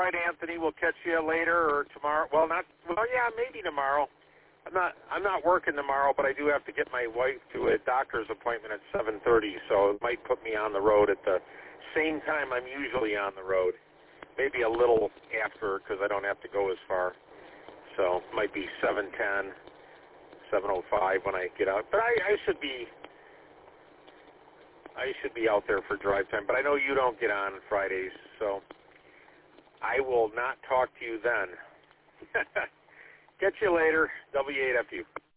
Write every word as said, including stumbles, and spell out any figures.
right, Anthony. We'll catch you later or tomorrow. Well, not. Well, yeah, maybe tomorrow. I'm not. I'm not working tomorrow, but I do have to get my wife to a doctor's appointment at seven thirty, so it might put me on the road at the same time I'm usually on the road. Maybe a little after because I don't have to go as far. So it might be seven ten, seven oh five when I get out. But I, I should be. I should be out there for drive time. But I know you don't get on Fridays, so I will not talk to you then. Catch you later. W eight F U.